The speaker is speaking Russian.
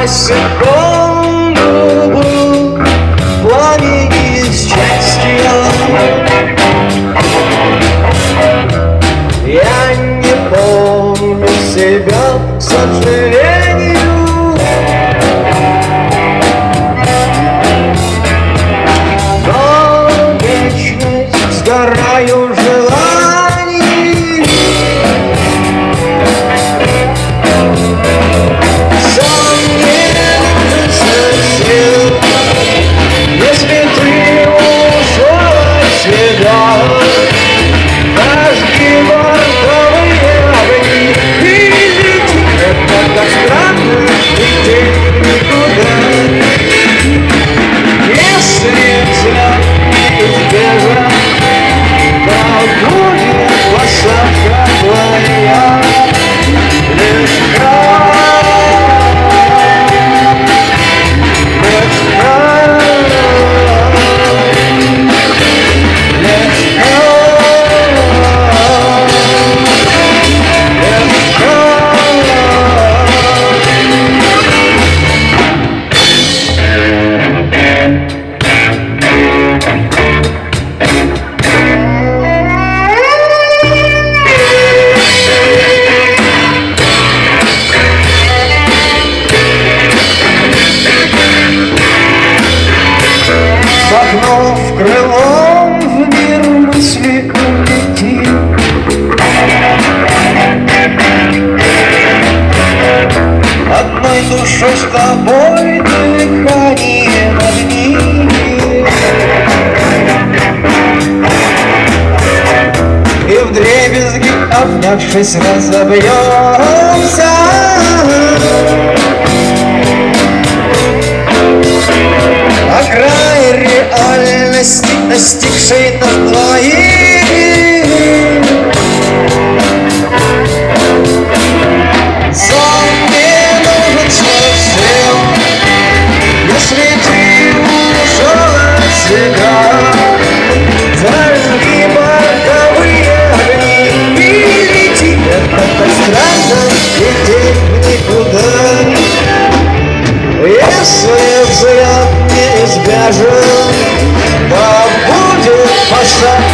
секунду был в пламени счастья. Я не помню себя, к сожалению. Но вечность сгораю желаний. Сон не нужен совсем, если ты ушел от себя. Зажги бортовые огни и лети. Это так странно, лететь никуда. Если взгляд неизбежен, то будет посадка твоя. Лишь согнув крылом в мир мысли улетим. Одной душой с тобой дыхание над ними. И вдребезги, обнявшись, разобьемся. А край реальности, настигшей нас двоих. Сон не нужен совсем, если ты ушел от себя. Зажги бортовые огни и лети. Это так странно, лететь в никуда. Если взгляд неизбежен, то будет посадка